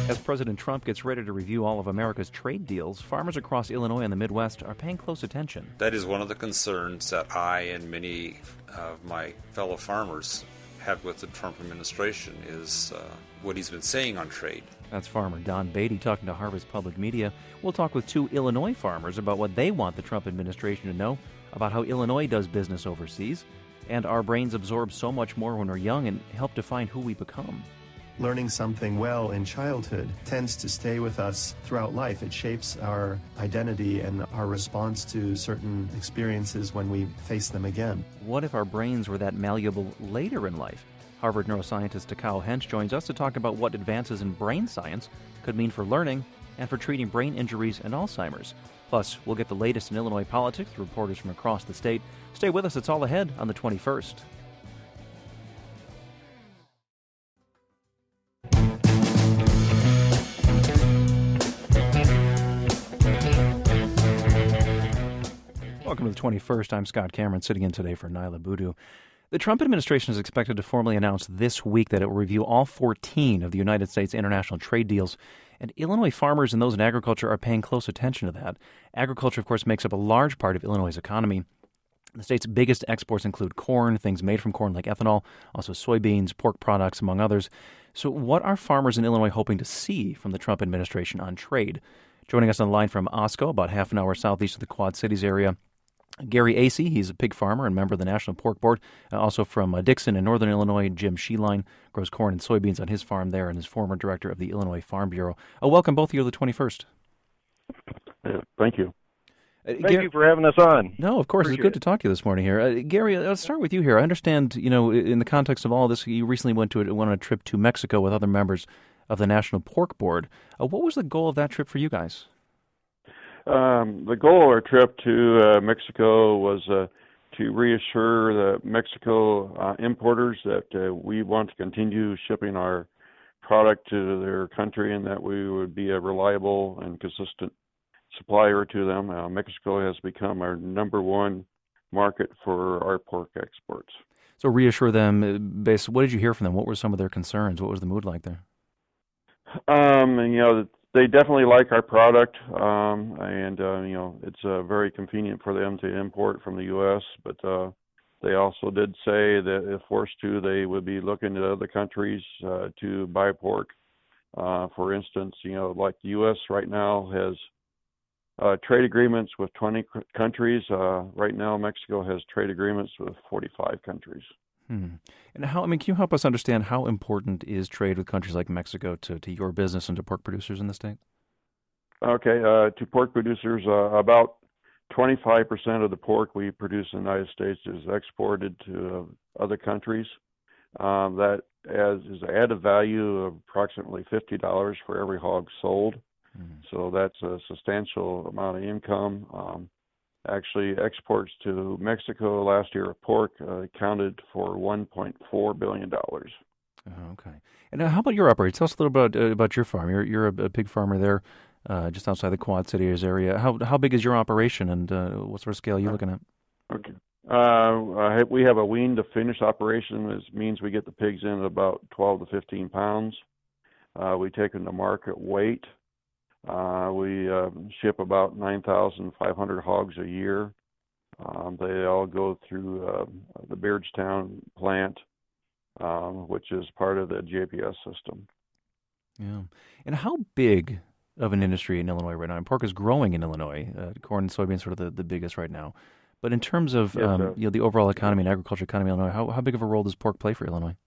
As President Trump gets ready to review all of America's trade deals, farmers across Illinois and the Midwest are paying close attention. That is one of the concerns that I and many of my fellow farmers have with the Trump administration is what he's been saying on trade. That's farmer Don Beatty talking to Harvest Public Media. We'll talk with two Illinois farmers about what they want the Trump administration to know about how Illinois does business overseas, and our brains absorb so much more when we're young and help define who we become. Learning something well in childhood tends to stay with us throughout life. It shapes our identity and our response to certain experiences when we face them again. What if our brains were that malleable later in life? Harvard neuroscientist Takao Hench joins us to talk about what advances in brain science could mean for learning and for treating brain injuries and Alzheimer's. Plus, we'll get the latest in Illinois politics with reporters from across the state. Stay with us. It's all ahead on the 21st. Welcome to the 21st. I'm Scott Cameron, sitting in today for Nyla Boodoo. The Trump administration is expected to formally announce this week that it will review all 14 of the United States international trade deals, and Illinois farmers and those in agriculture are paying close attention to that. Agriculture, of course, makes up a large part of Illinois' economy. The state's biggest exports include corn, things made from corn like ethanol, also soybeans, pork products, among others. So what are farmers in Illinois hoping to see from the Trump administration on trade? Joining us on the line from Osco, about half an hour southeast of the Quad Cities area, Gary Acey, he's a pig farmer and member of the National Pork Board. Also from Dixon in northern Illinois, Jim Sheline grows corn and soybeans on his farm there and is former director of the Illinois Farm Bureau. Welcome both of you to the 21st. Thank you. Thank you for having us on. No, of course. It's good to talk to you this morning here. Gary, let's start with you here. I understand, in the context of all this, you recently went on a trip to Mexico with other members of the National Pork Board. What was the goal of that trip for you guys? The goal of our trip to Mexico was to reassure the Mexico importers that we want to continue shipping our product to their country and that we would be a reliable and consistent supplier to them. Mexico has become our number one market for our pork exports. So reassure them, basically, what did you hear from them? What were some of their concerns? What was the mood like there? They definitely like our product, and it's very convenient for them to import from the U.S., but they also did say that if forced to, they would be looking at other countries to buy pork. For instance, like the U.S. right now has trade agreements with 20 countries. Right now, Mexico has trade agreements with 45 countries. And can you help us understand how important is trade with countries like Mexico to your business and to pork producers in the state? Okay, to pork producers, about 25% of the pork we produce in the United States is exported to other countries. That is an added value of approximately $50 for every hog sold. So that's a substantial amount of income. Actually, exports to Mexico last year of pork accounted for $1.4 billion. Okay. And how about your operation? Tell us a little bit about your farm. You're a pig farmer there, just outside the Quad Cities area. How big is your operation, and what sort of scale are you looking at? Okay. We have a wean to finish operation. This means we get the pigs in at about 12 to 15 pounds. We take them to market weight. We ship about 9,500 hogs a year. They all go through the Beardstown plant, which is part of the JPS system. Yeah. And how big of an industry in Illinois right now? And pork is growing in Illinois. Corn and soybeans sort of the biggest right now. But in terms of the overall economy and agriculture economy in Illinois, how big of a role does pork play for Illinois?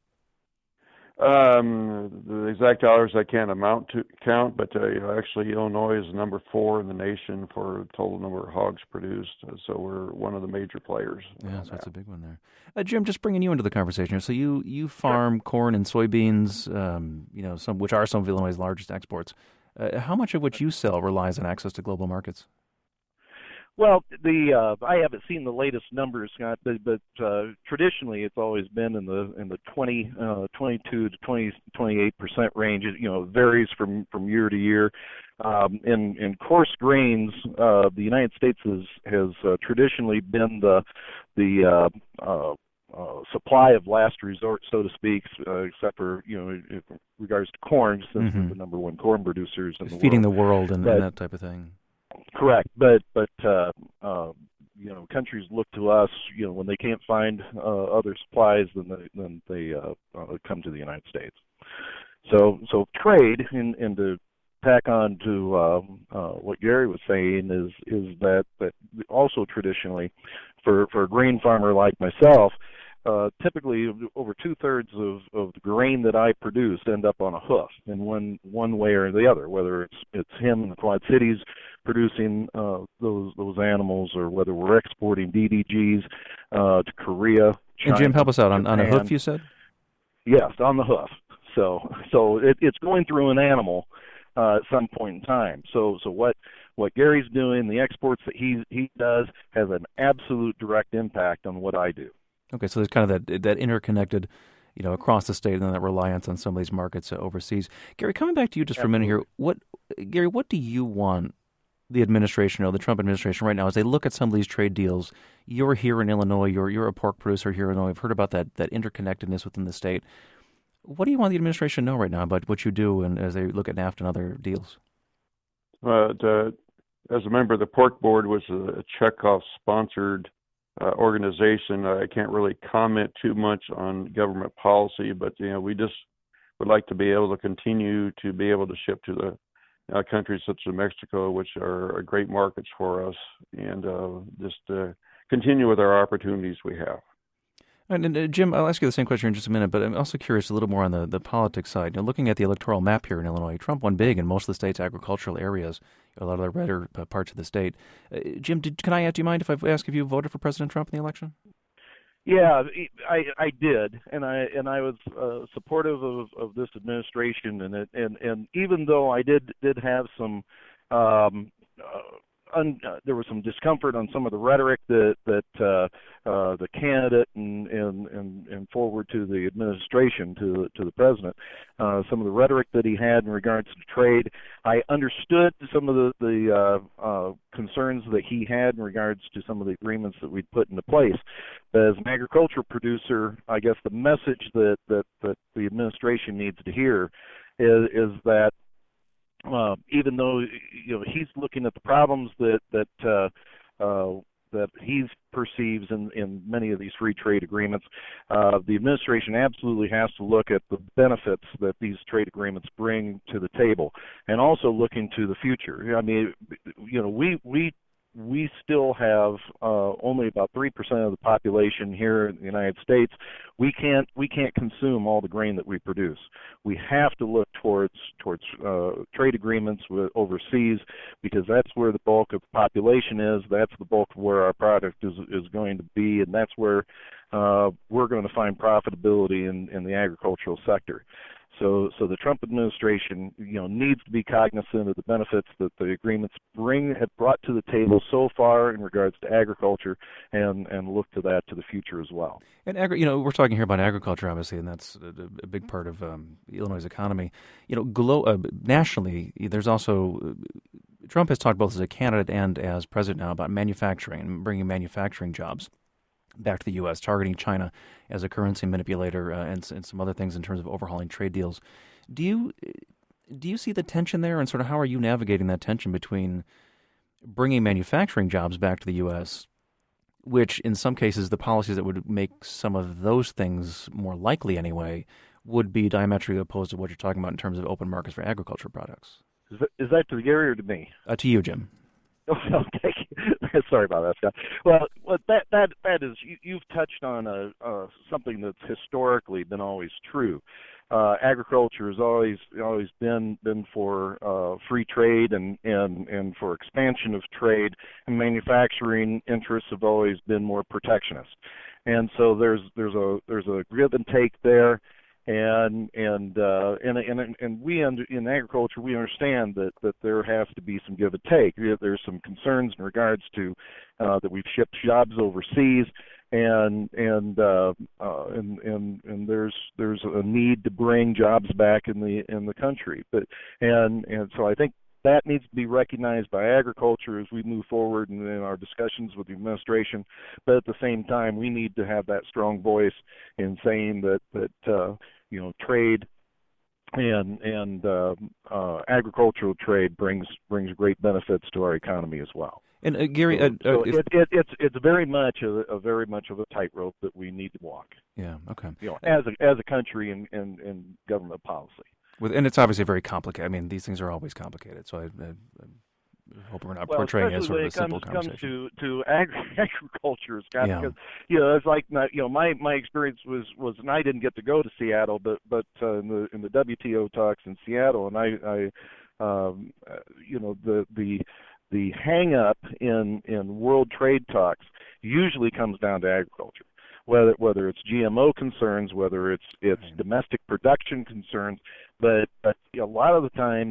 The exact dollars I can't count, but actually Illinois is number 4 in the nation for total number of hogs produced. So we're one of the major players. Yeah, so that's a big one there. Jim, just bringing you into the conversation. So you farm corn and soybeans, which are some of Illinois' largest exports. How much of what you sell relies on access to global markets? Well, I haven't seen the latest numbers, Scott, but traditionally it's always been in the 22 to 28% range. It varies from year to year. In coarse grains, the United States has traditionally been the supply of last resort, so to speak, except for in regards to corn, since we're the number one corn producers in the world. Feeding the world and that type of thing. Correct, but countries look to us, when they can't find other supplies, then they come to the United States. So trade, and to tack on to what Gary was saying, is that also traditionally, for a grain farmer like myself, typically over 2/3 of the grain that I produce end up on a hoof in one way or the other, whether it's him in the Quad Cities producing those animals, or whether we're exporting DDGs to Korea, China. And Jim, help us out on a hoof, you said? Yes, on the hoof. So it's going through an animal at some point in time. So what Gary's doing, the exports that he does, has an absolute direct impact on what I do. Okay, so there's kind of that interconnected, across the state, and then that reliance on some of these markets overseas. Gary, coming back to you just for a minute here, what do you want the administration, or the Trump administration right now, as they look at some of these trade deals? You're here in Illinois. You're a pork producer here in Illinois. I've heard about that interconnectedness within the state. What do you want the administration to know right now about what you do, and as they look at NAFTA and other deals? As a member of the Pork Board, was a Chekhov-sponsored organization. I can't really comment too much on government policy, but we just would like to be able to continue to be able to ship to the countries such as Mexico, which are great markets for us, and just continue with our opportunities we have. And Jim, I'll ask you the same question in just a minute, but I'm also curious a little more on the politics side. Looking at the electoral map here in Illinois, Trump won big in most of the state's agricultural areas, a lot of the redder parts of the state. Jim, do you mind if I ask if you voted for President Trump in the election? Yeah, I did, and I was supportive of this administration, and even though I did have some. There was some discomfort on some of the rhetoric that the candidate and forward to the administration, to the president, some of the rhetoric that he had in regards to trade. I understood some of the concerns that he had in regards to some of the agreements that we'd put into place. But as an agriculture producer, I guess the message that the administration needs to hear is that even though he's looking at the problems that he perceives in many of these free trade agreements, the administration absolutely has to look at the benefits that these trade agreements bring to the table, and also looking to the future. I mean, we still have only about 3% of the population here in the United States. We can't consume all the grain that we produce. We have to look towards trade agreements with overseas, because that's where the bulk of the population is. That's the bulk of where our product is going to be, and that's where we're going to find profitability in the agricultural sector. So the Trump administration, needs to be cognizant of the benefits that the agreements have brought to the table so far in regards to agriculture, and look to that to the future as well. And we're talking here about agriculture, obviously, and that's a big part of Illinois' economy. Nationally, there's also Trump has talked both as a candidate and as president now about manufacturing and bringing manufacturing jobs back to the U.S., targeting China as a currency manipulator, and some other things in terms of overhauling trade deals. Do you see the tension there, and sort of how are you navigating that tension between bringing manufacturing jobs back to the U.S., which in some cases the policies that would make some of those things more likely anyway would be diametrically opposed to what you're talking about in terms of open markets for agriculture products? Is that to Gary or to me? To you, Jim. Okay, sorry about that, Scott. Well, that is, you've touched on something that's historically been always true. Agriculture has always been for free trade and for expansion of trade, and manufacturing interests have always been more protectionist. And so there's a give and take there. And we in agriculture, we understand that there has to be some give and take. There's some concerns in regards to that we've shipped jobs overseas, and there's a need to bring jobs back in the country. So I think that needs to be recognized by agriculture as we move forward in our discussions with the administration. But at the same time, we need to have that strong voice in saying that trade and agricultural trade brings great benefits to our economy as well. And Gary, it's very much of a tightrope that we need to walk. Yeah. Okay. As a country and government policy. And it's obviously very complicated. I mean, these things are always complicated. So I hope we're not portraying it as sort of a simple conversation. Comes to agriculture, Scott, yeah. because it's like my experience was, and I didn't get to go to Seattle, but in the WTO talks in Seattle, and the hang up in world trade talks usually comes down to agriculture, whether it's GMO concerns, whether it's right. domestic production concerns, but a lot of the times,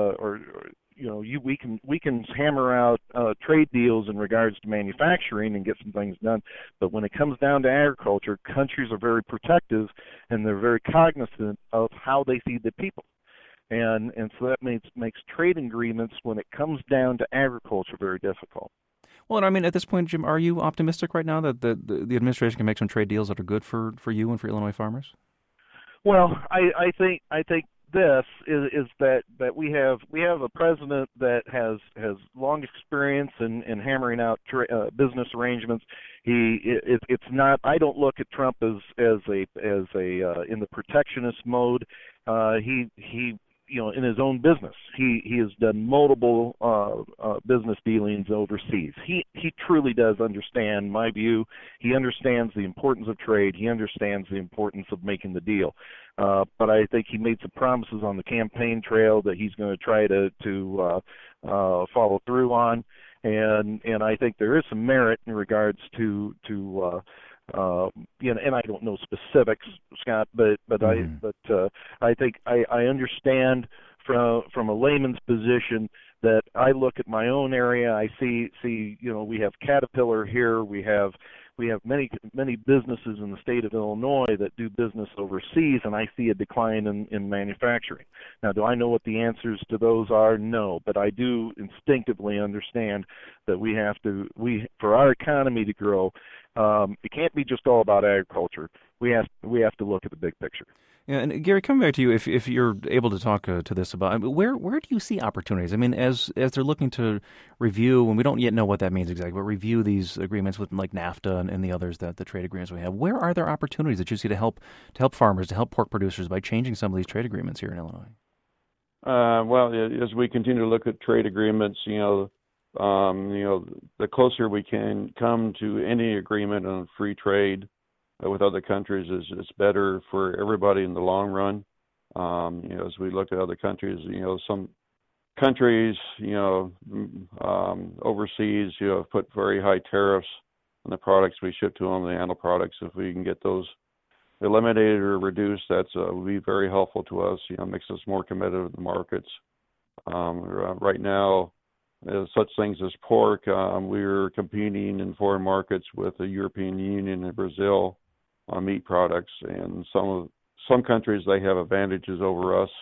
we can hammer out trade deals in regards to manufacturing and get some things done, but when it comes down to agriculture, countries are very protective and they're very cognizant of how they feed the people. And so that makes trade agreements, when it comes down to agriculture, very difficult. Well, and I mean, at this point, Jim, are you optimistic right now that the administration can make some trade deals that are good for you and for Illinois farmers? Well, I think this is that we have a president that has long experience in hammering out business arrangements. It's not. I don't look at Trump as a in the protectionist mode. He in his own business, he has done multiple business dealings overseas. He truly does understand my view. He understands the importance of trade. He understands the importance of making the deal. But I think he made some promises on the campaign trail that he's going to try to follow through on, and I think there is some merit in regards to and I don't know specifics, Scott, but I think I understand from a layman's position that I look at my own area. I see we have Caterpillar here. We have many businesses in the state of Illinois that do business overseas, and I see a decline in manufacturing. Now, do I know what the answers to those are? No, but I do instinctively understand that for our economy to grow, it can't be just all about agriculture. We have to look at the big picture. Yeah, and Gary, coming back to you, if you're able to talk to this about where do you see opportunities? I mean, as they're looking to review, and we don't yet know what that means exactly, but review these agreements with like NAFTA and the others, the trade agreements we have. Where are there opportunities that you see to help farmers, to help pork producers by changing some of these trade agreements here in Illinois? Well, as we continue to look at trade agreements, the closer we can come to any agreement on free trade with other countries is better for everybody in the long run. As we look at other countries, some countries, overseas, put very high tariffs on the products we ship to them, the animal products. If we can get those eliminated or reduced, that's will be very helpful to us. Makes us more competitive in the markets. Right now, such things as pork, we're competing in foreign markets with the European Union and Brazil on meat products, and some countries, they have advantages over us.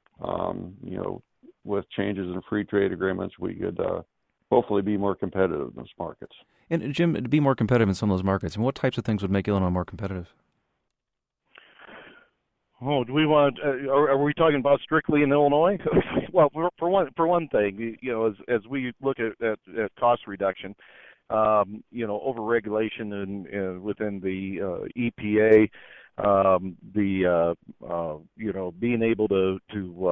With changes in free trade agreements, we could hopefully be more competitive in those markets. And Jim, to be more competitive in some of those markets, and what types of things would make Illinois more competitive? Oh, do we want? Are we talking about strictly in Illinois? Well, for one thing, as we look at cost reduction, overregulation and within the EPA, being able to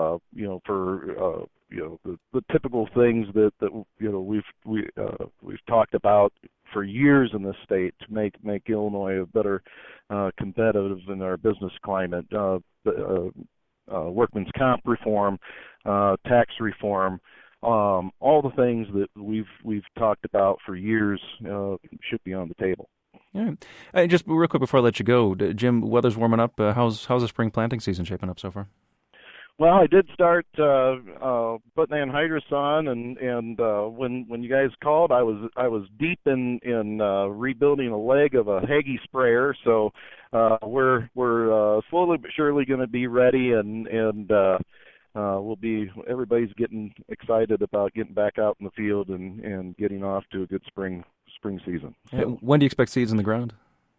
the typical things that we've talked about for years in the state to make Illinois a better competitive in our business climate, workman's comp reform, tax reform. All the things that we've talked about for years should be on the table. Yeah. Just real quick before I let you go, Jim, weather's warming up. How's the spring planting season shaping up so far? Well, I did start putting anhydrous on, and when you guys called, I was deep in rebuilding a leg of a Hagie sprayer. So we're slowly but surely going to be ready, and everybody's getting excited about getting back out in the field and getting off to a good spring season. So, when do you expect seeds in the ground?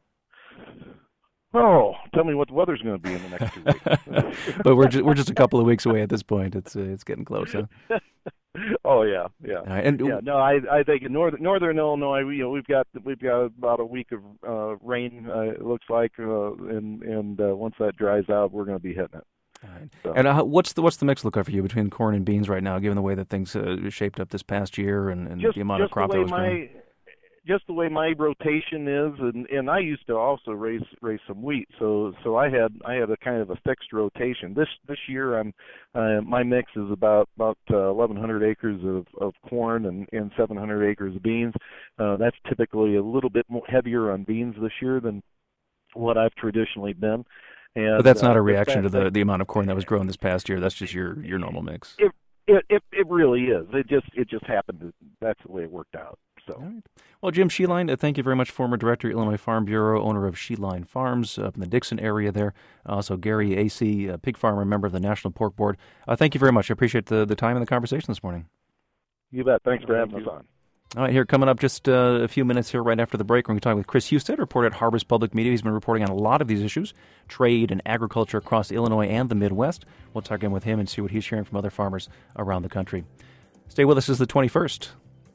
Oh, tell me what the weather's going to be in the next 2 weeks. But we're just a couple of weeks away at this point. It's getting close, huh? Oh yeah. I think in northern Illinois, we've got about a week of rain. It looks like, and once that dries out, we're going to be hitting it. All right. So. And what's the mix look like for you between corn and beans right now, given the way that things shaped up this past year and the amount of crop that was grown? Just the way my rotation is, and I used to also raise some wheat, so I had a kind of a fixed rotation. This year my mix is about 1,100 acres of corn and 700 acres of beans. That's typically a little bit more heavier on beans this year than what I've traditionally been. And, but that's not a reaction to the amount of corn that was grown this past year. That's just your normal mix. It really is. It just happened. That's the way it worked out. So. All right. Well, Jim Sheline, thank you very much, former director, Illinois Farm Bureau, owner of Sheline Farms up in the Dixon area there. Also, Gary A.C., pig farmer, member of the National Pork Board. Thank you very much. I appreciate the time and the conversation this morning. You bet. Thanks for having us on. All right, here coming up just a few minutes here right after the break, we're going to talk with Chris Husted, reporter at Harvest Public Media. He's been reporting on a lot of these issues, trade and agriculture across Illinois and the Midwest. We'll talk in with him and see what he's hearing from other farmers around the country. Stay with us. This is the 21st.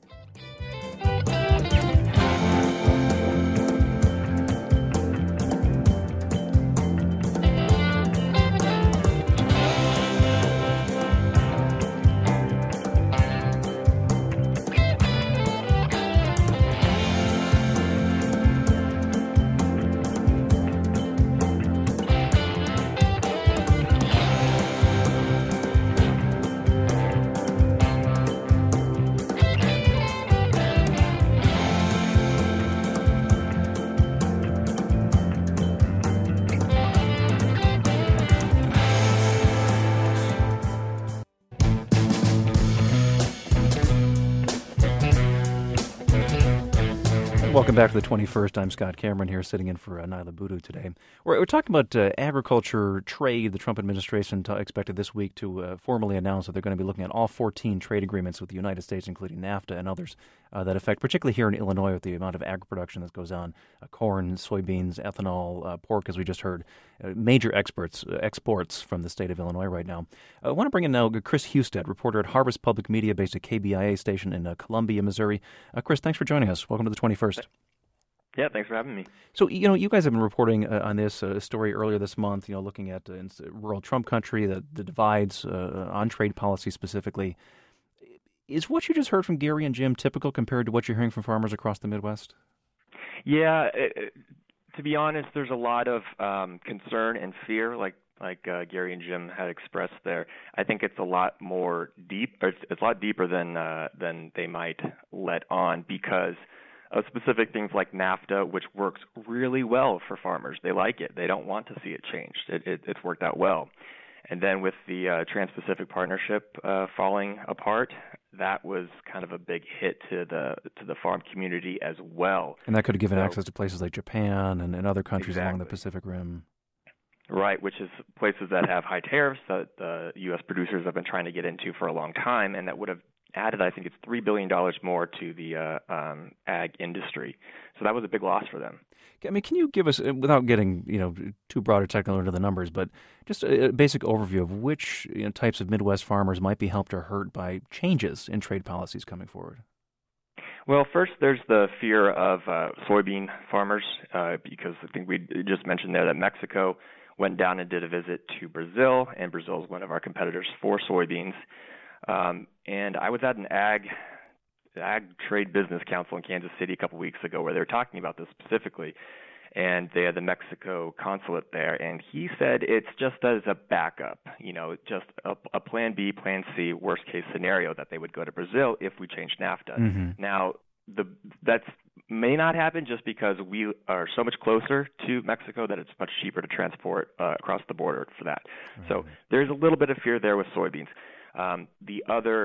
Welcome back to the 21st. I'm Scott Cameron here, sitting in for Nyla Boodoo today. We're talking about agriculture, trade. The Trump administration expected this week to formally announce that they're going to be looking at all 14 trade agreements with the United States, including NAFTA and others that affect, particularly here in Illinois with the amount of agri-production that goes on, corn, soybeans, ethanol, pork, as we just heard, major exports from the state of Illinois right now. I want to bring in now Chris Husted, reporter at Harvest Public Media, based at KBIA station in Columbia, Missouri. Chris, thanks for joining us. Welcome to the 21st. Yeah, thanks for having me. So, you guys have been reporting on this story earlier this month, looking at rural Trump country, the divides on trade policy specifically. Is what you just heard from Gary and Jim typical compared to what you're hearing from farmers across the Midwest? Yeah, to be honest, there's a lot of concern and fear, like Gary and Jim had expressed there. I think it's a lot more deep. Or it's a lot deeper than they might let on because of specific things like NAFTA, which works really well for farmers. They like it. They don't want to see it changed. It's worked out well. And then with the Trans-Pacific Partnership falling apart, that was kind of a big hit to the farm community as well. And that could have given access to places like Japan and other countries along the Pacific Rim. Right, which is places that have high tariffs that the U.S. producers have been trying to get into for a long time, and that would have added, I think it's $3 billion more to the ag industry. So that was a big loss for them. I mean, can you give us, without getting too broad or technical into the numbers, but just a basic overview of which types of Midwest farmers might be helped or hurt by changes in trade policies coming forward? Well, first there's the fear of soybean farmers because I think we just mentioned there that Mexico went down and did a visit to Brazil, and Brazil is one of our competitors for soybeans. And I was at an ag trade business council in Kansas City a couple weeks ago where they were talking about this specifically, and they had the Mexico consulate there, and he said it's just as a backup, just a plan B, plan C, worst case scenario that they would go to Brazil if we change NAFTA. Mm-hmm. Now, that's may not happen just because we are so much closer to Mexico that it's much cheaper to transport across the border for that. Right. So there's a little bit of fear there with soybeans. The other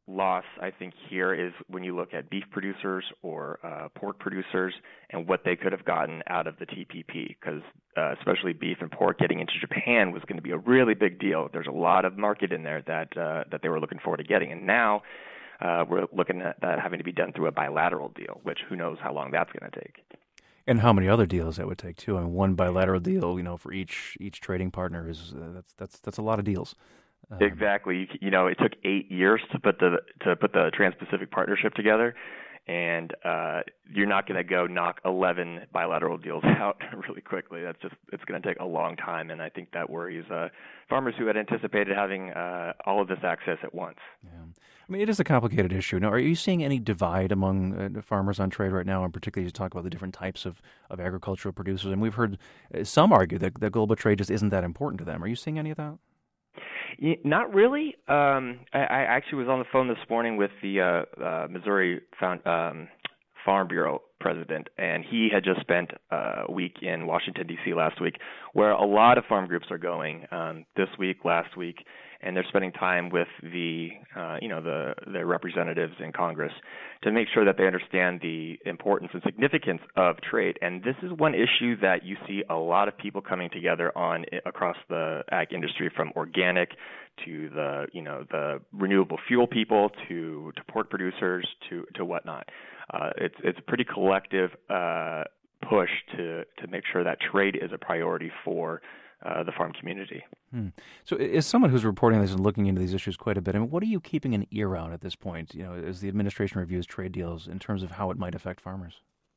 loss, I think, here is when you look at beef producers or pork producers and what they could have gotten out of the TPP, because especially beef and pork getting into Japan was going to be a really big deal. There's a lot of market in there that they were looking forward to getting, and now we're looking at that having to be done through a bilateral deal, which who knows how long that's going to take. And how many other deals that would take too? I mean, one bilateral deal, for each trading partner is that's a lot of deals. Exactly. It took 8 years to put the Trans-Pacific Partnership together, and you're not going to go knock 11 bilateral deals out really quickly. It's going to take a long time, and I think that worries farmers who had anticipated having all of this access at once. Yeah. I mean, it is a complicated issue. Now, are you seeing any divide among farmers on trade right now, and particularly you talk about the different types of agricultural producers? And we've heard some argue that global trade just isn't that important to them. Are you seeing any of that? Not really. I actually was on the phone this morning with the Missouri Farm Bureau president, and he had just spent a week in Washington, D.C. last week, where a lot of farm groups are going this week, last week, and they're spending time with the representatives in Congress to make sure that they understand the importance and significance of trade. And this is one issue that you see a lot of people coming together on across the ag industry, from organic to the renewable fuel people to pork producers to whatnot. It's a pretty collective push to make sure that trade is a priority for the farm community. So as someone who's reporting this and looking into these issues quite a bit, what are you keeping an ear on at this point, as the administration reviews trade deals in terms of how it might affect farmers?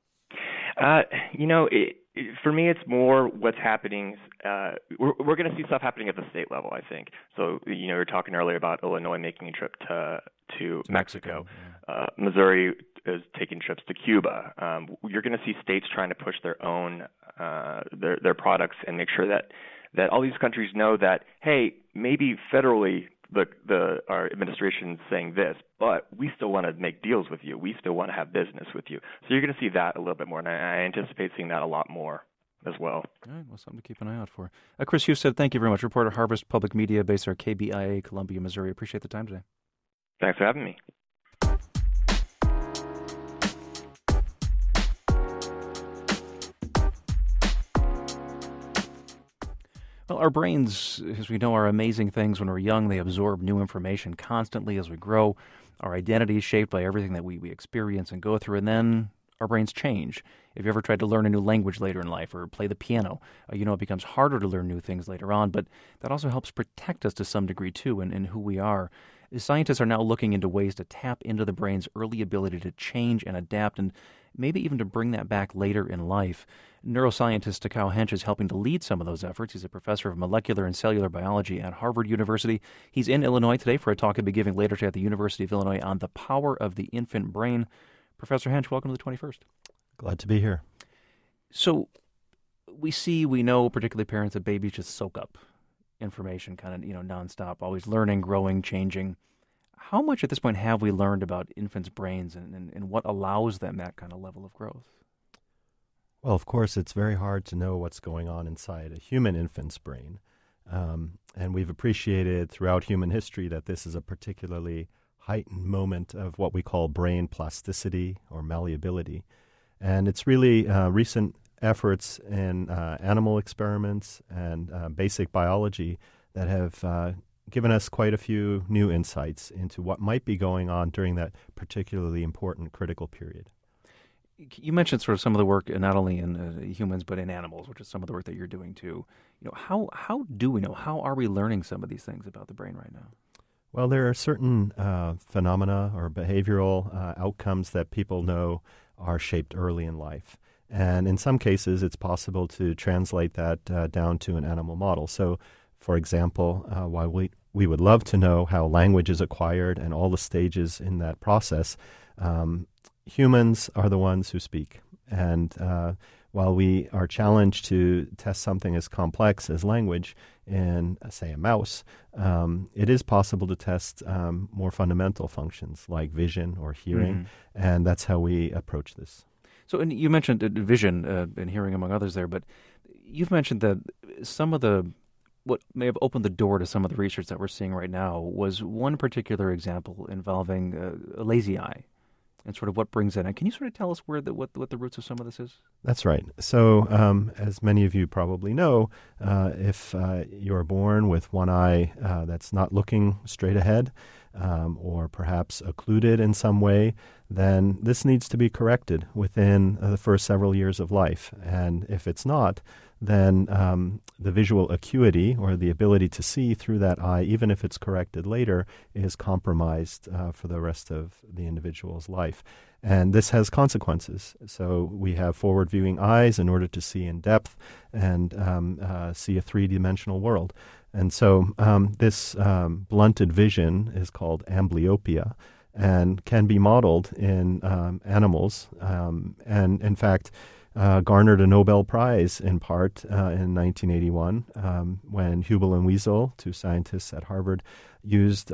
For me, it's more what's happening. We're going to see stuff happening at the state level, I think. So, you were talking earlier about Illinois making a trip to Mexico. Yeah. Missouri is taking trips to Cuba. You're going to see states trying to push their own their products and make sure that all these countries know that, hey, maybe federally our administration is saying this, but we still want to make deals with you. We still want to have business with you. So you're going to see that a little bit more, and I anticipate seeing that a lot more as well. All right, well, something to keep an eye out for. Chris Husted, thank you very much. Reporter, Harvest Public Media, based at KBIA, Columbia, Missouri. Appreciate the time today. Thanks for having me. Well, our brains, as we know, are amazing things. When we're young, they absorb new information constantly. As we grow, our identity is shaped by everything that we experience and go through, and then our brains change. If you ever tried to learn a new language later in life or play the piano, it becomes harder to learn new things later on, but that also helps protect us to some degree, too, in who we are. Scientists are now looking into ways to tap into the brain's early ability to change and adapt, and maybe even to bring that back later in life. Neuroscientist Takao Hench is helping to lead some of those efforts. He's a professor of molecular and cellular biology at Harvard University. He's in Illinois today for a talk he'll be giving later today at the University of Illinois on the power of the infant brain. Professor Hench, welcome to the 21st. Glad to be here. So we know, particularly parents, that babies just soak up information kind of, nonstop, always learning, growing, changing. How much at this point have we learned about infants' brains and what allows them that kind of level of growth? Well, of course, it's very hard to know what's going on inside a human infant's brain. And we've appreciated throughout human history that this is a particularly heightened moment of what we call brain plasticity or malleability. And it's really recent efforts in animal experiments and basic biology that have given us quite a few new insights into what might be going on during that particularly important critical period. You mentioned sort of some of the work not only in humans but in animals, which is some of the work that you're doing too. How do we know? How are we learning some of these things about the brain right now? Well, there are certain phenomena or behavioral outcomes that people know are shaped early in life. And in some cases, it's possible to translate that down to an animal model. So, for example, while we would love to know how language is acquired and all the stages in that process, humans are the ones who speak. And while we are challenged to test something as complex as language in, say, a mouse, it is possible to test more fundamental functions like vision or hearing, and that's how we approach this. So, and you mentioned vision and hearing, among others there, but you've mentioned that some of the what may have opened the door to some of the research that we're seeing right now was one particular example involving a lazy eye and sort of what brings that in. Can you sort of tell us what the roots of some of this is? That's right. So, as many of you probably know, if you're born with one eye that's not looking straight ahead, or perhaps occluded in some way, then this needs to be corrected within the first several years of life. And if it's not, then the visual acuity, or the ability to see through that eye, even if it's corrected later, is compromised for the rest of the individual's life. And this has consequences. So we have forward-viewing eyes in order to see in depth and see a three-dimensional world. And so this blunted vision is called amblyopia and can be modeled in animals. And in fact, garnered a Nobel Prize in part in 1981 when Hubel and Wiesel, two scientists at Harvard, used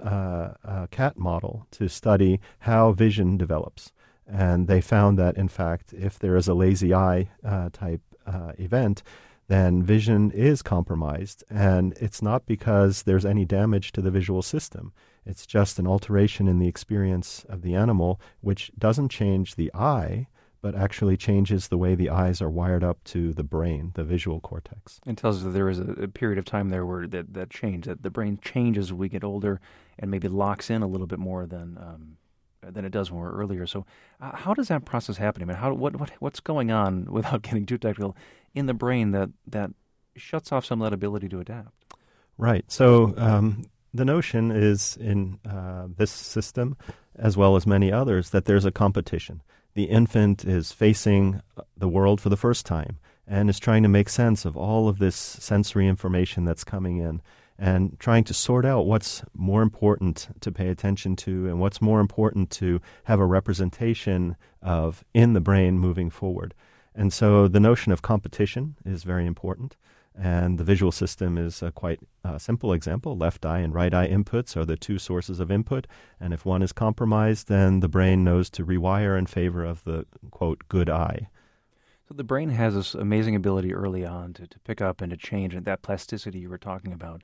a cat model to study how vision develops. And they found that, in fact, if there is a lazy eye type event, then vision is compromised. And it's not because there's any damage to the visual system. It's just an alteration in the experience of the animal, which doesn't change the eye, but actually changes the way the eyes are wired up to the brain, the visual cortex. And tells us that there is a period of time there where that change, that the brain changes as we get older and maybe locks in a little bit more than it does when we're earlier. So how does that process happen? I mean, what's going on, without getting too technical, in the brain that shuts off some of that ability to adapt? Right. So the notion is in this system, as well as many others, that there's a competition. The infant is facing the world for the first time and is trying to make sense of all of this sensory information that's coming in and trying to sort out what's more important to pay attention to and what's more important to have a representation of in the brain moving forward. And so the notion of competition is very important. And the visual system is a quite simple example. Left eye and right eye inputs are the two sources of input. And if one is compromised, then the brain knows to rewire in favor of the, quote, good eye. So the brain has this amazing ability early on to pick up and to change, and that plasticity you were talking about.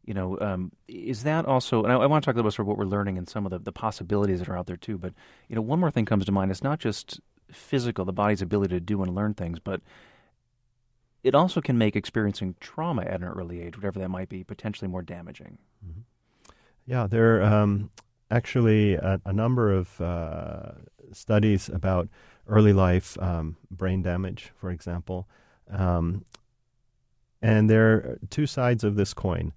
Is that also, and I want to talk a little bit about what we're learning and some of the possibilities that are out there too, but, one more thing comes to mind. It's not just physical, the body's ability to do and learn things, but it also can make experiencing trauma at an early age, whatever that might be, potentially more damaging. Mm-hmm. Yeah, there are actually a number of studies about early life brain damage, for example. And there are two sides of this coin.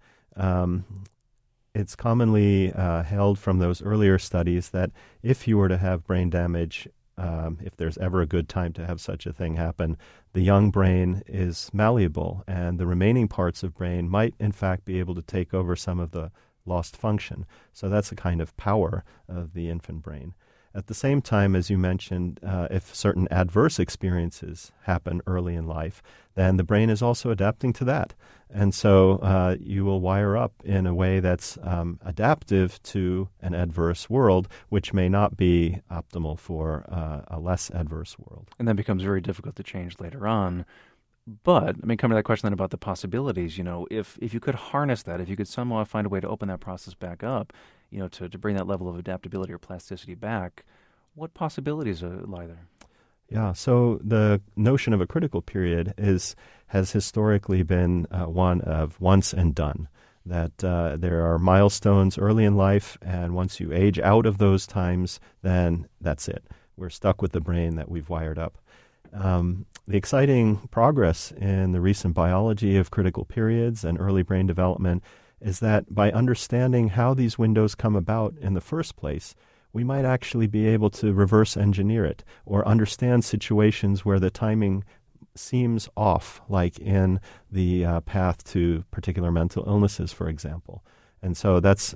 It's commonly held from those earlier studies that if you were to have brain damage, if there's ever a good time to have such a thing happen, the young brain is malleable, and the remaining parts of brain might, in fact, be able to take over some of the lost function. So that's a kind of power of the infant brain. At the same time, as you mentioned, if certain adverse experiences happen early in life, then the brain is also adapting to that. And so you will wire up in a way that's adaptive to an adverse world, which may not be optimal for a less adverse world. And that becomes very difficult to change later on. But, coming to that question then about the possibilities, if you could harness that, if you could somehow find a way to open that process back up, to bring that level of adaptability or plasticity back, what possibilities lie there? Yeah, so the notion of a critical period has historically been one of once and done, that there are milestones early in life, and once you age out of those times, then that's it. We're stuck with the brain that we've wired up. The exciting progress in the recent biology of critical periods and early brain development is that by understanding how these windows come about in the first place, we might actually be able to reverse engineer it or understand situations where the timing seems off, like in the path to particular mental illnesses, for example. And so that's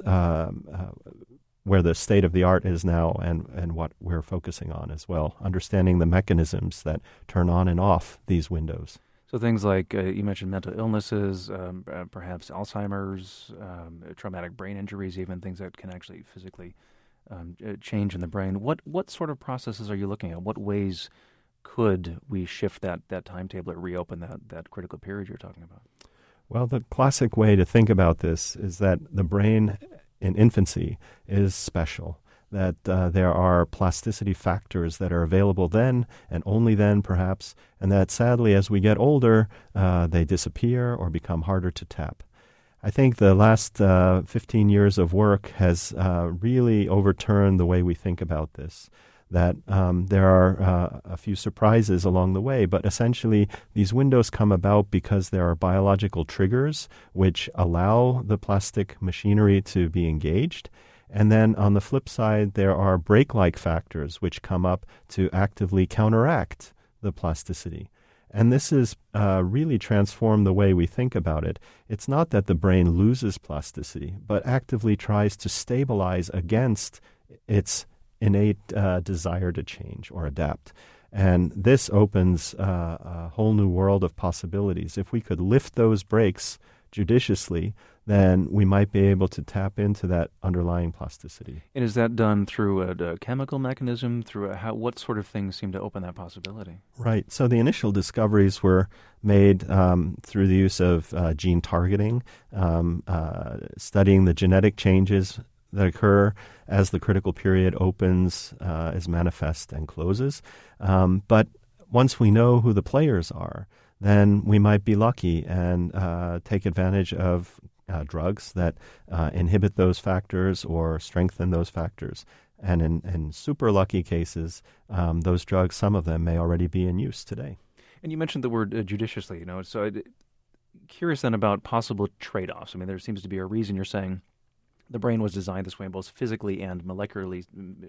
where the state of the art is now and what we're focusing on as well, understanding the mechanisms that turn on and off these windows. So things like you mentioned mental illnesses, perhaps Alzheimer's, traumatic brain injuries, even things that can actually physically change in the brain. What sort of processes are you looking at? What ways could we shift that timetable or reopen that critical period you're talking about? Well, the classic way to think about this is that the brain in infancy is special, that there are plasticity factors that are available then and only then, perhaps, and that sadly, as we get older, they disappear or become harder to tap. I think the last 15 years of work has really overturned the way we think about this, that there are a few surprises along the way, but essentially these windows come about because there are biological triggers which allow the plastic machinery to be engaged. And then on the flip side, there are brake-like factors which come up to actively counteract the plasticity. And this has really transformed the way we think about it. It's not that the brain loses plasticity, but actively tries to stabilize against its innate desire to change or adapt. And this opens a whole new world of possibilities. If we could lift those brakes judiciously, then we might be able to tap into that underlying plasticity. And is that done through a chemical mechanism? What sort of things seem to open that possibility? Right. So the initial discoveries were made through the use of gene targeting, studying the genetic changes that occur as the critical period opens, is manifest, and closes. But once we know who the players are, then we might be lucky and take advantage of drugs that inhibit those factors or strengthen those factors. And in super lucky cases, those drugs, some of them may already be in use today. And you mentioned the word judiciously, so curious then about possible trade-offs. I mean, there seems to be a reason you're saying the brain was designed this way, both physically and molecularly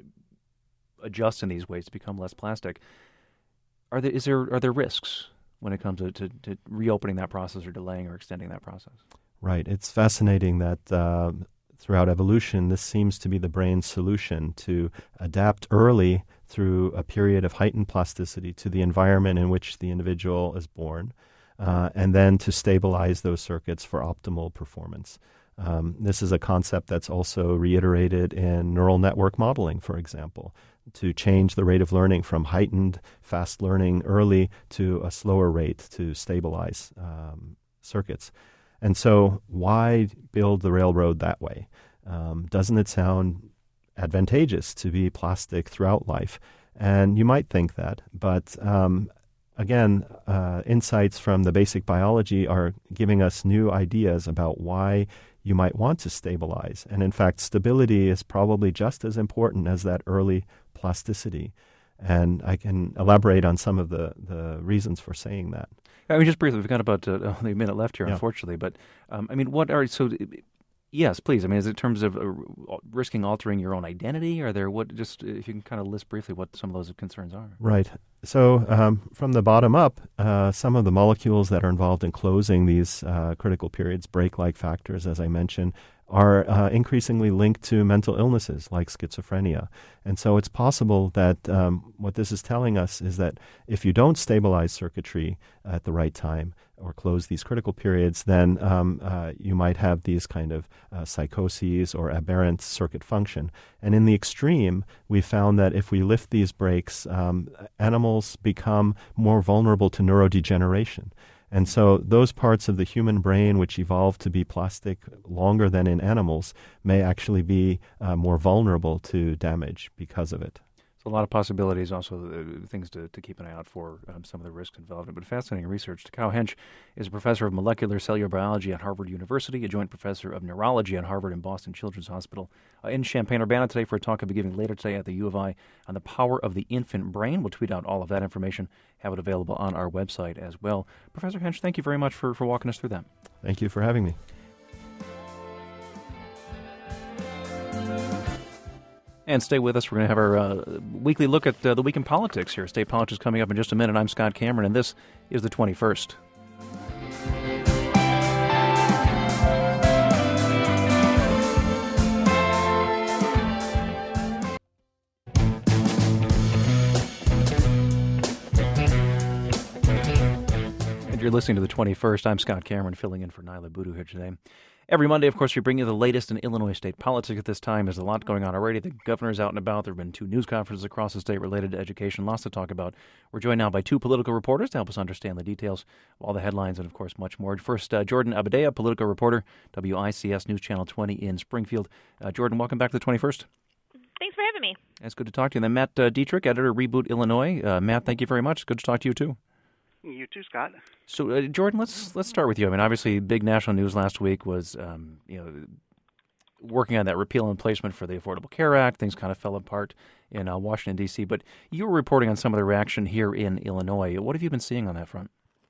adjust in these ways to become less plastic. Are there risks when it comes to reopening that process or delaying or extending that process? Right. It's fascinating that throughout evolution, this seems to be the brain's solution to adapt early through a period of heightened plasticity to the environment in which the individual is born, and then to stabilize those circuits for optimal performance. This is a concept that's also reiterated in neural network modeling, for example, to change the rate of learning from heightened, fast learning early to a slower rate to stabilize circuits. And so why build the railroad that way? Doesn't it sound advantageous to be plastic throughout life? And you might think that, but again, insights from the basic biology are giving us new ideas about why you might want to stabilize. And in fact, stability is probably just as important as that early plasticity. And I can elaborate on some of the reasons for saying that. I mean, just briefly, we've got about only a minute left here, Yeah. Unfortunately. But, yes, please. I mean, is it in terms of risking altering your own identity? Are there if you can kind of list briefly what some of those concerns are? Right. So from the bottom up, some of the molecules that are involved in closing these critical periods, brake-like factors, as I mentioned, are increasingly linked to mental illnesses like schizophrenia. And so it's possible that what this is telling us is that if you don't stabilize circuitry at the right time or close these critical periods, then you might have these kind of psychoses or aberrant circuit function. And in the extreme, we found that if we lift these brakes, animals become more vulnerable to neurodegeneration. And so those parts of the human brain which evolved to be plastic longer than in animals may actually be more vulnerable to damage because of it. So a lot of possibilities, also things to keep an eye out for, some of the risks involved. But fascinating research. Takao Hench is a professor of molecular cellular biology at Harvard University, a joint professor of neurology at Harvard and Boston Children's Hospital in Champaign-Urbana today for a talk I'll be giving later today at the U of I on the power of the infant brain. We'll tweet out all of that information, have it available on our website as well. Professor Hench, thank you very much for walking us through that. Thank you for having me. And stay with us. We're going to have our weekly look at the week in politics here. State politics coming up in just a minute. I'm Scott Cameron, and this is the 21st. And you're listening to the 21st. I'm Scott Cameron, filling in for Naila Boodoo here today. Every Monday, of course, we bring you the latest in Illinois state politics at this time. There's a lot going on already. The governor's out and about. There have been 2 news conferences across the state related to education. Lots to talk about. We're joined now by 2 political reporters to help us understand the details of all the headlines and, of course, much more. First, Jordan Abadea, political reporter, WICS News Channel 20 in Springfield. Jordan, welcome back to the 21st. Thanks for having me. It's good to talk to you. And then Matt Dietrich, editor of Reboot Illinois. Matt, thank you very much. Good to talk to you, too. You too, Scott. So, Jordan, let's start with you. I mean, obviously, big national news last week was, working on that repeal and replacement for the Affordable Care Act. Things kind of fell apart in Washington, D.C., but you were reporting on some of the reaction here in Illinois. What have you been seeing on that front?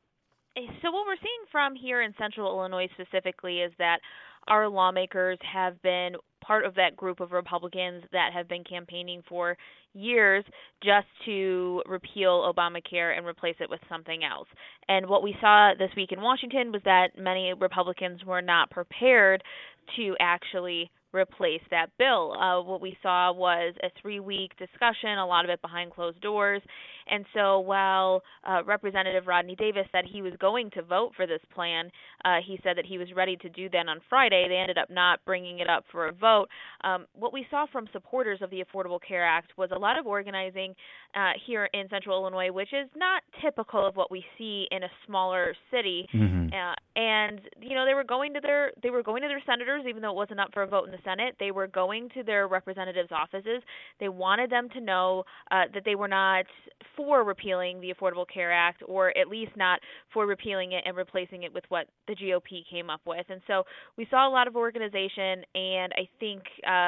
So what we're seeing from here in central Illinois specifically is that our lawmakers have been part of that group of Republicans that have been campaigning for years just to repeal Obamacare and replace it with something else. And what we saw this week in Washington was that many Republicans were not prepared to actually replace that bill. What we saw was a 3-week discussion, a lot of it behind closed doors. And so while Representative Rodney Davis said he was going to vote for this plan, he said that he was ready to do that on Friday. They ended up not bringing it up for a vote. What we saw from supporters of the Affordable Care Act was a lot of organizing here in central Illinois, which is not typical of what we see in a smaller city. Mm-hmm. And they were going to their senators, even though it wasn't up for a vote in the Senate. They were going to their representatives' offices. They wanted them to know that they were not for repealing the Affordable Care Act, or at least not for repealing it and replacing it with what the GOP came up with. And so we saw a lot of organization, and I think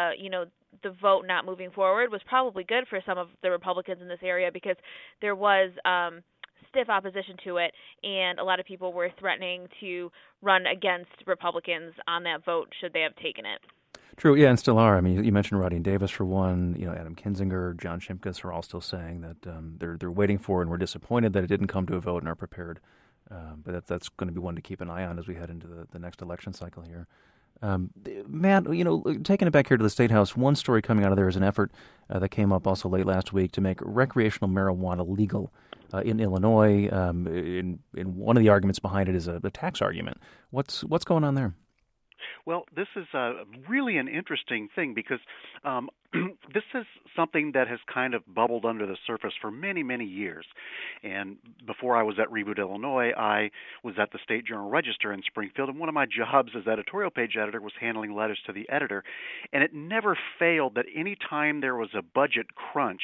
the vote not moving forward was probably good for some of the Republicans in this area, because there was stiff opposition to it, and a lot of people were threatening to run against Republicans on that vote should they have taken it. True, yeah, and still are. I mean, you mentioned Rodney Davis for one. Adam Kinzinger, John Shimkus are all still saying that they're waiting for it, and we're disappointed that it didn't come to a vote and are prepared. But that's going to be one to keep an eye on as we head into the next election cycle here. Matt, taking it back here to the State House, one story coming out of there is an effort that came up also late last week to make recreational marijuana legal in Illinois. In one of the arguments behind it is a tax argument. What's going on there? Well, this is really an interesting thing, because this is something that has kind of bubbled under the surface for many, many years. And before I was at Reboot Illinois, I was at the State Journal-Register in Springfield, and one of my jobs as editorial page editor was handling letters to the editor. And it never failed that any time there was a budget crunch,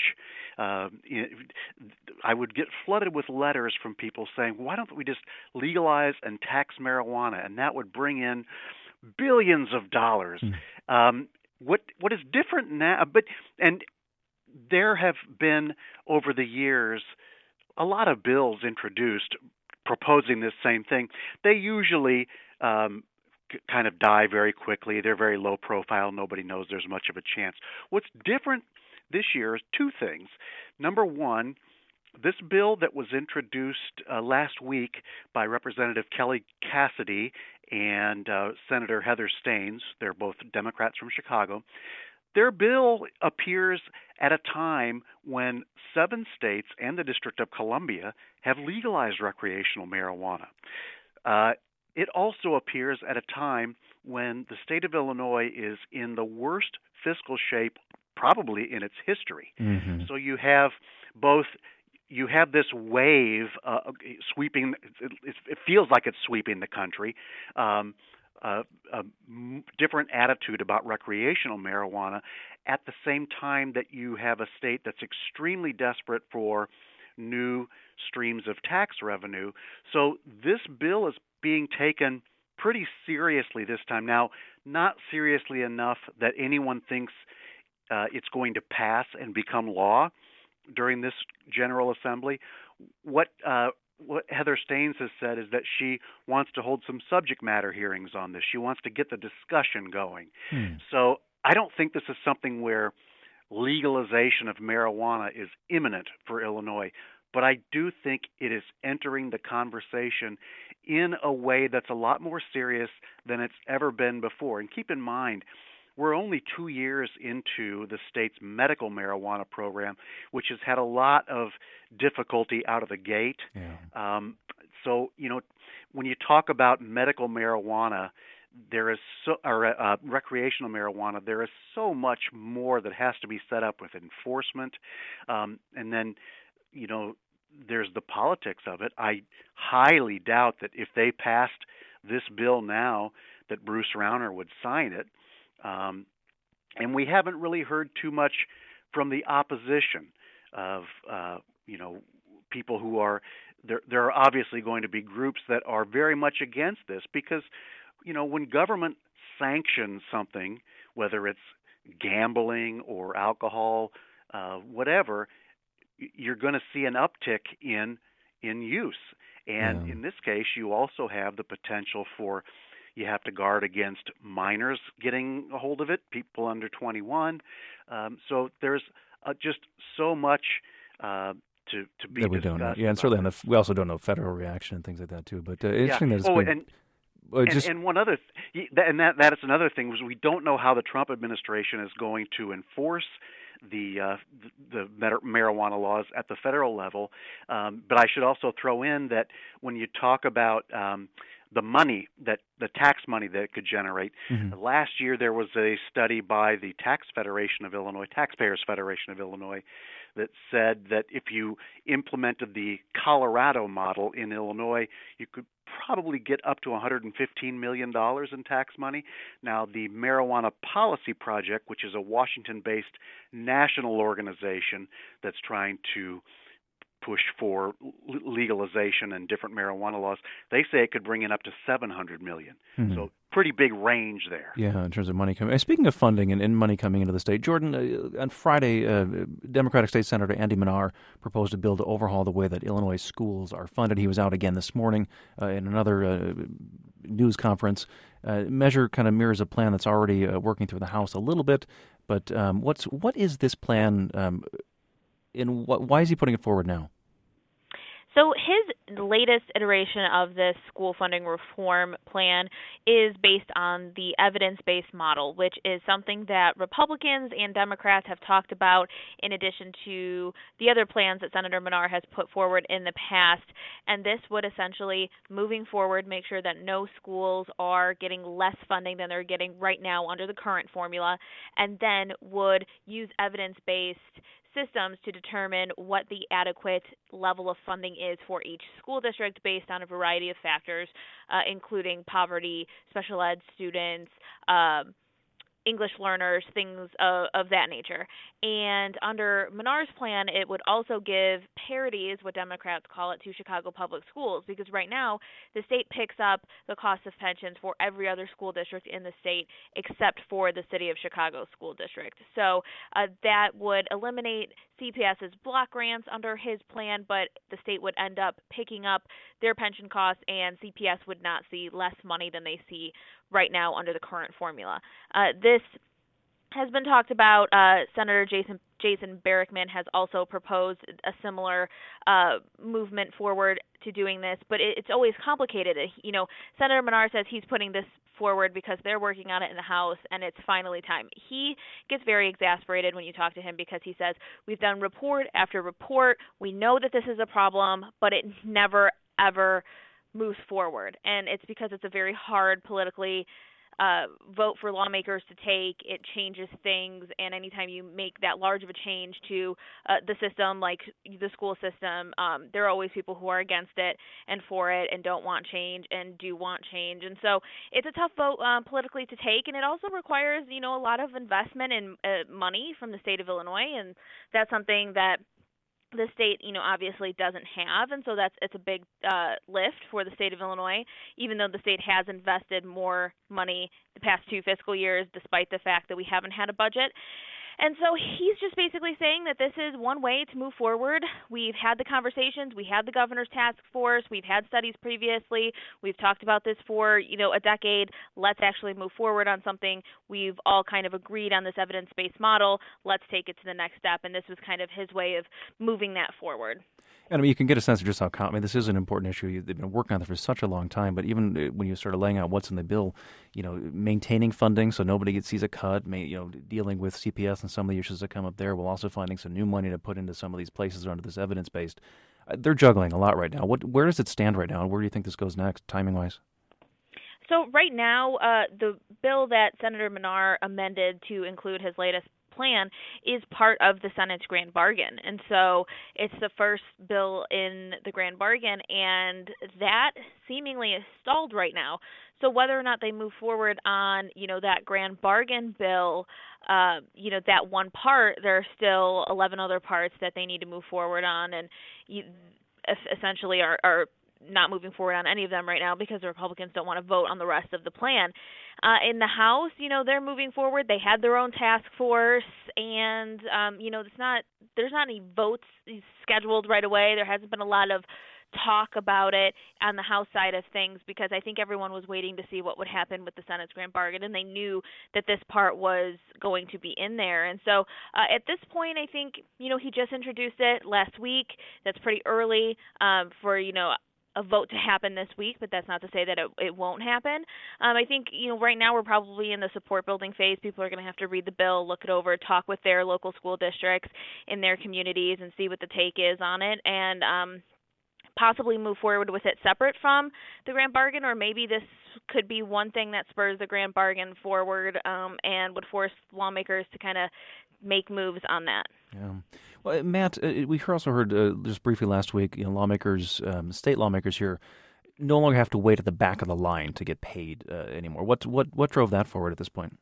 I would get flooded with letters from people saying, why don't we just legalize and tax marijuana? And that would bring in billions of dollars. What is different now? And there have been over the years a lot of bills introduced proposing this same thing. They usually kind of die very quickly. They're very low profile. Nobody knows there's much of a chance. What's different this year is 2 things. Number one, this bill that was introduced last week by Representative Kelly Cassidy and Senator Heather Steins, they're both Democrats from Chicago, their bill appears at a time when 7 states and the District of Columbia have legalized recreational marijuana. It also appears at a time when the state of Illinois is in the worst fiscal shape probably in its history. Mm-hmm. So you have this wave sweeping. It feels like it's sweeping the country. A different attitude about recreational marijuana at the same time that you have a state that's extremely desperate for new streams of tax revenue. So this bill is being taken pretty seriously this time. Now, not seriously enough that anyone thinks it's going to pass and become law during this General Assembly. What Heather Steins has said is that she wants to hold some subject matter hearings on this. She wants to get the discussion going. So I don't think this is something where legalization of marijuana is imminent for Illinois, but I do think it is entering the conversation in a way that's a lot more serious than it's ever been before. And keep in mind, we're only 2 years into the state's medical marijuana program, which has had a lot of difficulty out of the gate. Yeah. So, when you talk about medical marijuana, there is recreational marijuana, there is so much more that has to be set up with enforcement, and then, there's the politics of it. I highly doubt that if they passed this bill now, that Bruce Rauner would sign it. And we haven't really heard too much from the opposition of, people who are there are obviously going to be groups that are very much against this because, when government sanctions something, whether it's gambling or alcohol, whatever, you're going to see an uptick in use. And in this case, you also have the potential for you have to guard against minors getting a hold of it, people under 21. So there's just so much to be that we discussed. Don't know. Yeah, and certainly we also don't know federal reaction and things like that too. But interesting that it's and one other, that is another thing, was we don't know how the Trump administration is going to enforce the marijuana laws at the federal level. But I should also throw in that when you talk about the money, that the tax money that it could generate, last year there was a study by the Taxpayers Federation of Illinois, that said that if you implemented the Colorado model in Illinois, you could probably get up to $115 million in tax money. Now, the Marijuana Policy Project, which is a Washington-based national organization that's trying to push for legalization and different marijuana laws, they say it could bring in up to $700 million. So pretty big range there. Yeah, in terms of money coming. Speaking of funding and money coming into the state, Jordan, on Friday, Democratic State Senator Andy Manar proposed a bill to overhaul the way that Illinois schools are funded. He was out again this morning in another news conference. Measure kind of mirrors a plan that's already working through the House a little bit. But what is this plan? Why is he putting it forward now? So his latest iteration of this school funding reform plan is based on the evidence-based model, which is something that Republicans and Democrats have talked about in addition to the other plans that Senator Manar has put forward in the past. And this would essentially, moving forward, make sure that no schools are getting less funding than they're getting right now under the current formula, and then would use evidence-based systems to determine what the adequate level of funding is for each school district based on a variety of factors, including poverty, special ed students, English learners, things of that nature. And under Manar's plan, it would also give parity, is what Democrats call it, to Chicago public schools, because right now the state picks up the cost of pensions for every other school district in the state except for the City of Chicago School District. So that would eliminate CPS's block grants under his plan, but the state would end up picking up their pension costs, and CPS would not see less money than they see right now under the current formula. This has been talked about. Senator Jason Barackman has also proposed a similar movement forward to doing this, but it's always complicated. Senator Manar says he's putting this forward because they're working on it in the House and it's finally time. He gets very exasperated when you talk to him because he says, we've done report after report, we know that this is a problem, but it never, ever moves forward. And it's because it's a very hard politically vote for lawmakers to take. It changes things, and anytime you make that large of a change to the system, like the school system, there are always people who are against it and for it and don't want change and do want change. And so it's a tough vote politically to take, and it also requires, a lot of investment and money from the state of Illinois, and that's something that the state, obviously doesn't have, and so it's a big lift for the state of Illinois, even though the state has invested more money the past 2 fiscal years, despite the fact that we haven't had a budget. And so he's just basically saying that this is one way to move forward. We've had the conversations. We had the governor's task force. We've had studies previously. We've talked about this for, a decade. Let's actually move forward on something. We've all kind of agreed on this evidence-based model. Let's take it to the next step. And this was kind of his way of moving that forward. And you can get a sense of just how this is an important issue. They've been working on it for such a long time, but even when you start laying out what's in the bill, maintaining funding so nobody sees a cut, dealing with CPS and some of the issues that come up there, while also finding some new money to put into some of these places under this evidence-based. They're juggling a lot right now. Where does it stand right now, and where do you think this goes next, timing-wise? So right now, the bill that Senator Menard amended to include his latest plan is part of the Senate's grand bargain. And so it's the first bill in the grand bargain, and that seemingly is stalled right now. So whether or not they move forward on, that grand bargain bill, that one part, there are still 11 other parts that they need to move forward on, and essentially are not moving forward on any of them right now because the Republicans don't want to vote on the rest of the plan. In the House, they're moving forward. They had their own task force, and there's not any votes scheduled right away. There hasn't been a lot of talk about it on the House side of things because I think everyone was waiting to see what would happen with the Senate's grand bargain, and they knew that this part was going to be in there. And so at this point, I think, he just introduced it last week. That's pretty early for, a vote to happen this week, but that's not to say that it won't happen. I think, right now we're probably in the support building phase. People are going to have to read the bill, look it over, talk with their local school districts in their communities and see what the take is on it, and possibly move forward with it separate from the grand bargain, or maybe this could be one thing that spurs the grand bargain forward and would force lawmakers to kind of make moves on that. Yeah. Well, Matt, we also heard just briefly last week, lawmakers, state lawmakers here, no longer have to wait at the back of the line to get paid anymore. What drove that forward at this point?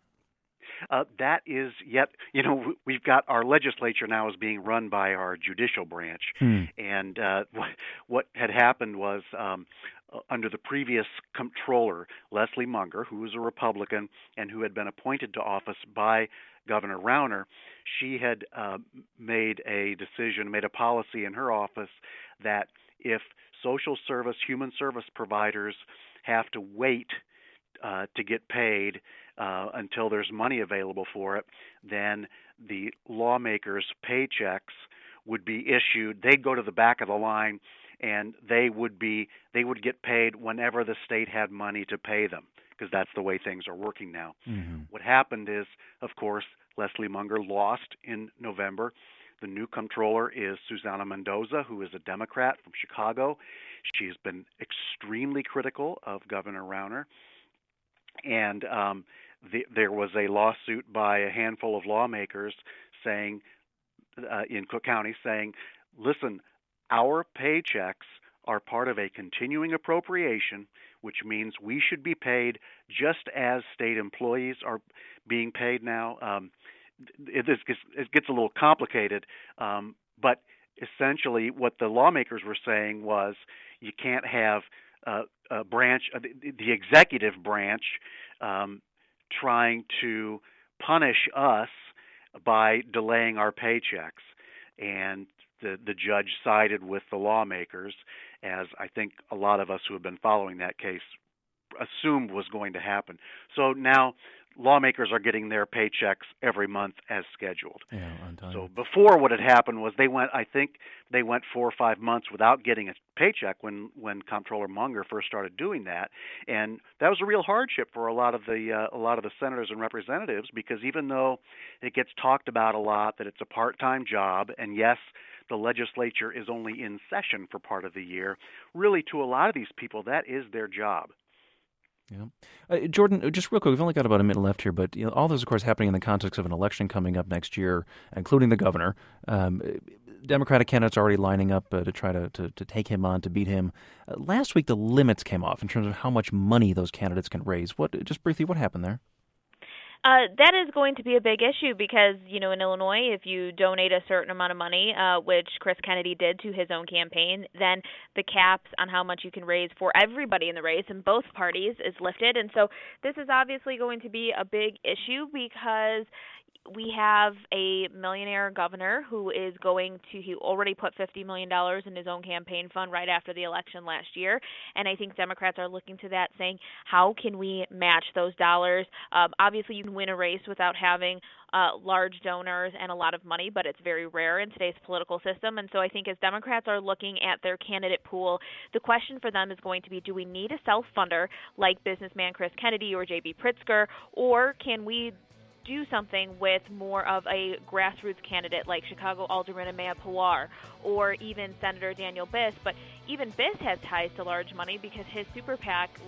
That is yet, we've got our legislature now is being run by our judicial branch, and what had happened was under the previous comptroller, Leslie Munger, who was a Republican and who had been appointed to office by Governor Rauner, she had made a policy in her office that if social service, human service providers have to wait to get paid until there's money available for it, then the lawmakers' paychecks would be issued. They'd go to the back of the line, and they would get paid whenever the state had money to pay them, because that's the way things are working now. Mm-hmm. What happened is, of course, Leslie Munger lost in November. The new comptroller is Susana Mendoza, who is a Democrat from Chicago. She's been extremely critical of Governor Rauner. And there was a lawsuit by a handful of lawmakers saying, in Cook County, saying, listen, our paychecks are part of a continuing appropriation, which means we should be paid just as state employees are being paid now. It gets a little complicated, but essentially what the lawmakers were saying was you can't have a branch, the executive branch, trying to punish us by delaying our paychecks. And the judge sided with the lawmakers, as I think a lot of us who have been following that case assumed was going to happen. So now lawmakers are getting their paychecks every month as scheduled. Yeah, on time. So before, what had happened was they went 4 or 5 months without getting a paycheck when Comptroller Munger first started doing that, and that was a real hardship for a lot of the senators and representatives, because even though it gets talked about a lot that it's a part-time job, and yes, the legislature is only in session for part of the year, really to a lot of these people that is their job. Yeah, Jordan, just real quick, we've only got about a minute left here, but all this, of course, happening in the context of an election coming up next year, including the governor. Democratic candidates are already lining up to try to take him on, to beat him. Last week, the limits came off in terms of how much money those candidates can raise. Just briefly, what happened there? That is going to be a big issue because, in Illinois, if you donate a certain amount of money, which Chris Kennedy did to his own campaign, then the caps on how much you can raise for everybody in the race in both parties is lifted. And so this is obviously going to be a big issue because we have a millionaire governor who is he already put $50 million in his own campaign fund right after the election last year. And I think Democrats are looking to that saying, how can we match those dollars? Obviously, you can win a race without having large donors and a lot of money, but it's very rare in today's political system. And so I think as Democrats are looking at their candidate pool, the question for them is going to be, do we need a self-funder like businessman Chris Kennedy or J.B. Pritzker, or can we do something with more of a grassroots candidate like Chicago Alderman Amaya Pawar or even Senator Daniel Biss? But even Biss has ties to large money because his super PAC last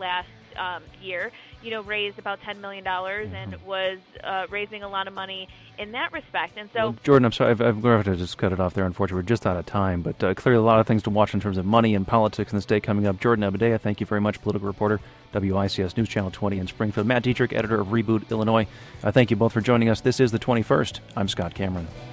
year, raised about $10 million and was raising a lot of money in that respect. And so, Jordan, I'm sorry, I'm going to have to just cut it off there. Unfortunately, we're just out of time. But clearly a lot of things to watch in terms of money and politics in this day coming up. Jordan Abadea, thank you very much, political reporter, WICS News Channel 20 in Springfield. Matt Dietrich, editor of Reboot Illinois. Thank you both for joining us. This is the 21st. I'm Scott Cameron.